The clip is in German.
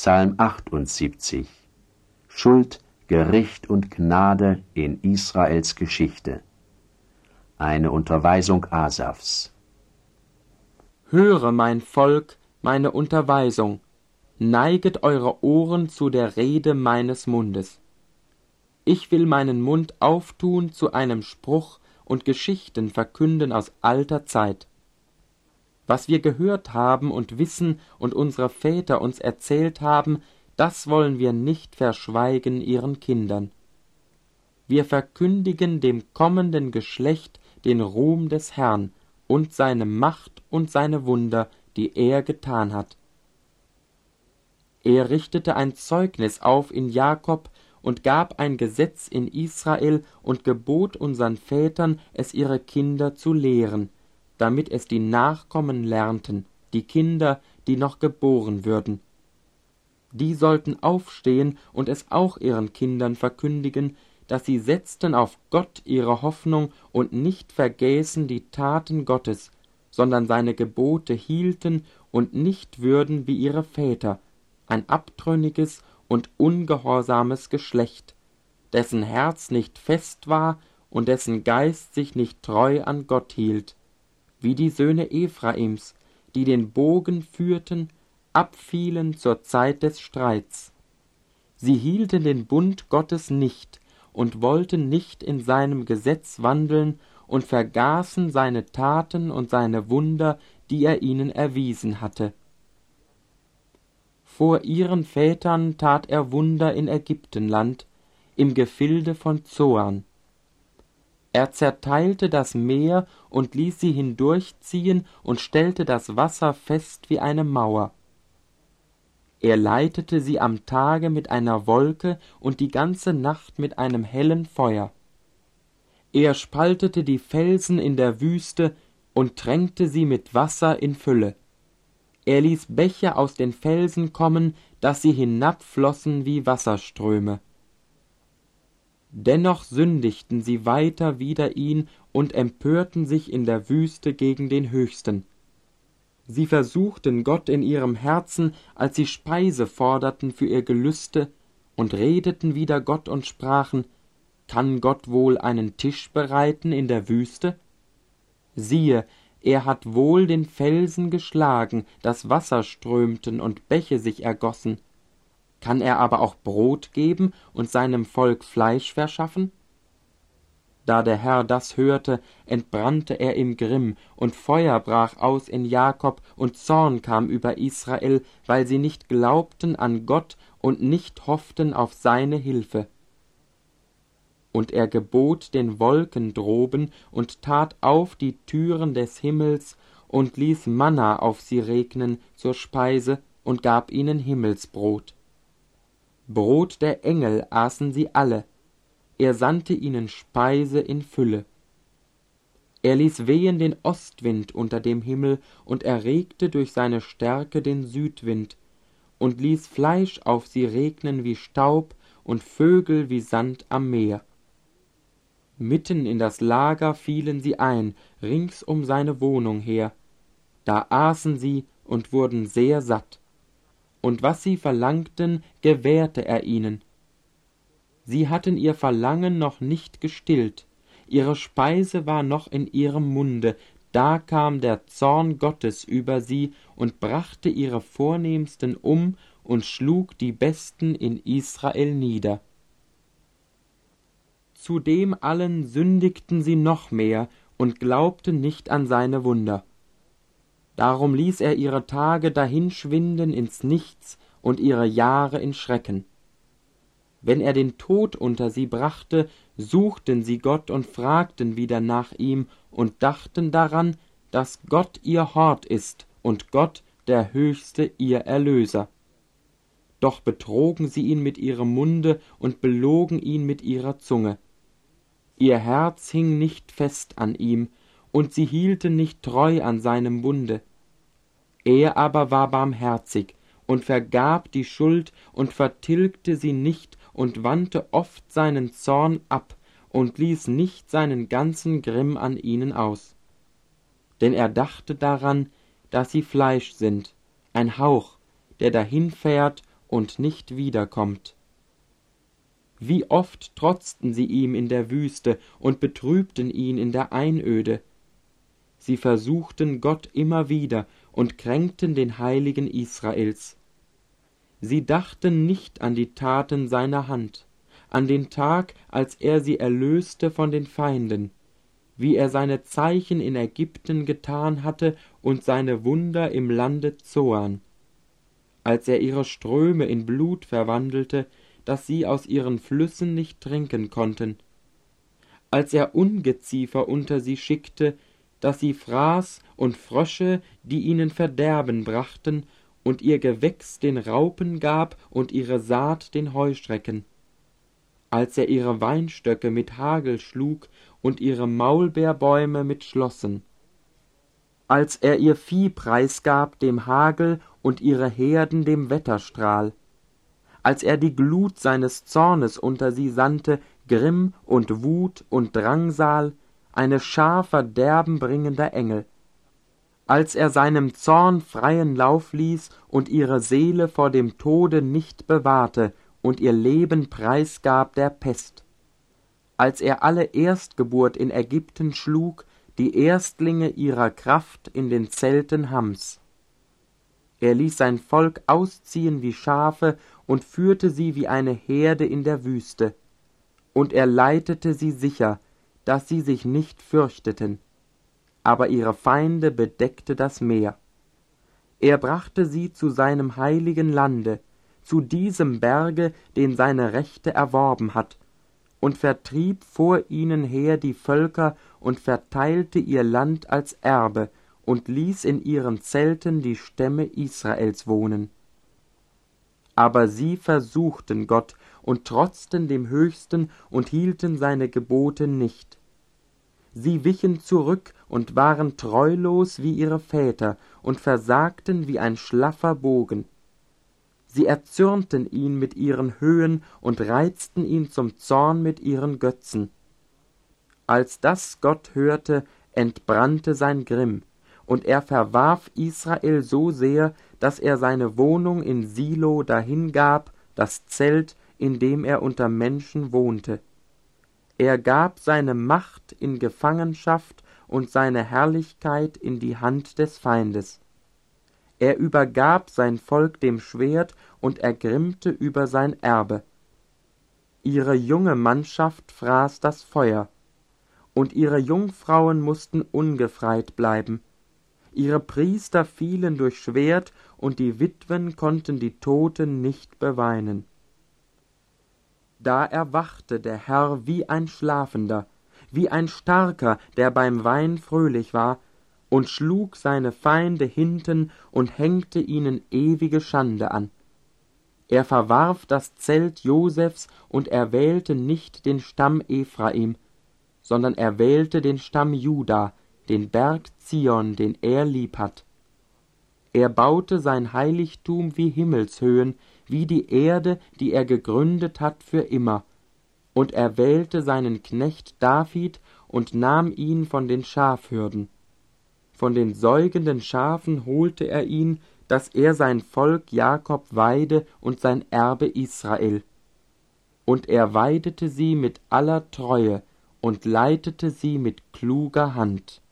Psalm 78. Schuld, Gericht und Gnade in Israels Geschichte. Eine Unterweisung Asafs. Höre, mein Volk, meine Unterweisung, neiget eure Ohren zu der Rede meines Mundes. Ich will meinen Mund auftun zu einem Spruch und Geschichten verkünden aus alter Zeit. Was wir gehört haben und wissen und unsere Väter uns erzählt haben, das wollen wir nicht verschweigen ihren Kindern. Wir verkündigen dem kommenden Geschlecht den Ruhm des Herrn und seine Macht und seine Wunder, die er getan hat. Er richtete ein Zeugnis auf in Jakob und gab ein Gesetz in Israel und gebot unseren Vätern, es ihre Kinder zu lehren, damit es die Nachkommen lernten, die Kinder, die noch geboren würden. Die sollten aufstehen und es auch ihren Kindern verkündigen, dass sie setzten auf Gott ihre Hoffnung und nicht vergäßen die Taten Gottes, sondern seine Gebote hielten und nicht würden wie ihre Väter, ein abtrünniges und ungehorsames Geschlecht, dessen Herz nicht fest war und dessen Geist sich nicht treu an Gott hielt, wie die Söhne Ephraims, die den Bogen führten, abfielen zur Zeit des Streits. Sie hielten den Bund Gottes nicht und wollten nicht in seinem Gesetz wandeln und vergaßen seine Taten und seine Wunder, die er ihnen erwiesen hatte. Vor ihren Vätern tat er Wunder in Ägyptenland, im Gefilde von Zoan. Er zerteilte das Meer und ließ sie hindurchziehen und stellte das Wasser fest wie eine Mauer. Er leitete sie am Tage mit einer Wolke und die ganze Nacht mit einem hellen Feuer. Er spaltete die Felsen in der Wüste und tränkte sie mit Wasser in Fülle. Er ließ Bäche aus den Felsen kommen, dass sie hinabflossen wie Wasserströme. Dennoch sündigten sie weiter wider ihn und empörten sich in der Wüste gegen den Höchsten. Sie versuchten Gott in ihrem Herzen, als sie Speise forderten für ihr Gelüste, und redeten wider Gott und sprachen: Kann Gott wohl einen Tisch bereiten in der Wüste? Siehe, er hat wohl den Felsen geschlagen, dass Wasser strömten und Bäche sich ergossen. Kann er aber auch Brot geben und seinem Volk Fleisch verschaffen? Da der Herr das hörte, entbrannte er im Grimm, und Feuer brach aus in Jakob, und Zorn kam über Israel, weil sie nicht glaubten an Gott und nicht hofften auf seine Hilfe. Und er gebot den Wolken droben und tat auf die Türen des Himmels und ließ Manna auf sie regnen zur Speise und gab ihnen Himmelsbrot. Brot der Engel aßen sie alle, er sandte ihnen Speise in Fülle. Er ließ wehen den Ostwind unter dem Himmel und erregte durch seine Stärke den Südwind und ließ Fleisch auf sie regnen wie Staub und Vögel wie Sand am Meer. Mitten in das Lager fielen sie ein, rings um seine Wohnung her. Da aßen sie und wurden sehr satt. Und was sie verlangten, gewährte er ihnen. Sie hatten ihr Verlangen noch nicht gestillt, ihre Speise war noch in ihrem Munde, da kam der Zorn Gottes über sie und brachte ihre Vornehmsten um und schlug die Besten in Israel nieder. Zudem allen sündigten sie noch mehr und glaubten nicht an seine Wunder. Darum ließ er ihre Tage dahinschwinden ins Nichts und ihre Jahre in Schrecken. Wenn er den Tod unter sie brachte, suchten sie Gott und fragten wieder nach ihm und dachten daran, dass Gott ihr Hort ist und Gott der Höchste ihr Erlöser. Doch betrogen sie ihn mit ihrem Munde und belogen ihn mit ihrer Zunge. Ihr Herz hing nicht fest an ihm, und sie hielten nicht treu an seinem Bunde. Er aber war barmherzig und vergab die Schuld und vertilgte sie nicht und wandte oft seinen Zorn ab und ließ nicht seinen ganzen Grimm an ihnen aus. Denn er dachte daran, dass sie Fleisch sind, ein Hauch, der dahinfährt und nicht wiederkommt. Wie oft trotzten sie ihm in der Wüste und betrübten ihn in der Einöde. Sie versuchten Gott immer wieder und kränkten den Heiligen Israels. Sie dachten nicht an die Taten seiner Hand, an den Tag, als er sie erlöste von den Feinden, wie er seine Zeichen in Ägypten getan hatte und seine Wunder im Lande Zoan, als er ihre Ströme in Blut verwandelte, dass sie aus ihren Flüssen nicht trinken konnten, als er Ungeziefer unter sie schickte, dass sie Fraß und Frösche, die ihnen Verderben brachten, und ihr Gewächs den Raupen gab und ihre Saat den Heuschrecken, als er ihre Weinstöcke mit Hagel schlug und ihre Maulbeerbäume mit Schlossen, als er ihr Vieh preisgab dem Hagel und ihre Herden dem Wetterstrahl, als er die Glut seines Zornes unter sie sandte, Grimm und Wut und Drangsal, eine Schar verderbenbringender Engel, als er seinem Zorn freien Lauf ließ und ihre Seele vor dem Tode nicht bewahrte und ihr Leben preisgab der Pest, als er alle Erstgeburt in Ägypten schlug, die Erstlinge ihrer Kraft in den Zelten Hams. Er ließ sein Volk ausziehen wie Schafe und führte sie wie eine Herde in der Wüste, und er leitete sie sicher, dass sie sich nicht fürchteten, aber ihre Feinde bedeckte das Meer. Er brachte sie zu seinem heiligen Lande, zu diesem Berge, den seine Rechte erworben hat, und vertrieb vor ihnen her die Völker und verteilte ihr Land als Erbe und ließ in ihren Zelten die Stämme Israels wohnen. Aber sie versuchten Gott und trotzten dem Höchsten und hielten seine Gebote nicht. Sie wichen zurück und waren treulos wie ihre Väter und versagten wie ein schlaffer Bogen. Sie erzürnten ihn mit ihren Höhen und reizten ihn zum Zorn mit ihren Götzen. Als das Gott hörte, entbrannte sein Grimm, und er verwarf Israel so sehr, dass er seine Wohnung in Silo dahingab, das Zelt, in dem er unter Menschen wohnte. Er gab seine Macht in Gefangenschaft und seine Herrlichkeit in die Hand des Feindes. Er übergab sein Volk dem Schwert und ergrimmte über sein Erbe. Ihre junge Mannschaft fraß das Feuer, und ihre Jungfrauen mussten ungefreit bleiben. Ihre Priester fielen durch Schwert, und die Witwen konnten die Toten nicht beweinen. Da erwachte der Herr wie ein Schlafender, wie ein Starker, der beim Wein fröhlich war, und schlug seine Feinde hinten und hängte ihnen ewige Schande an. Er verwarf das Zelt Josefs und erwählte nicht den Stamm Ephraim, sondern erwählte den Stamm Juda, den Berg Zion, den er lieb hat. Er baute sein Heiligtum wie Himmelshöhen, wie die Erde, die er gegründet hat für immer, und erwählte seinen Knecht David und nahm ihn von den Schafhürden. Von den säugenden Schafen holte er ihn, dass er sein Volk Jakob weide und sein Erbe Israel. Und er weidete sie mit aller Treue und leitete sie mit kluger Hand.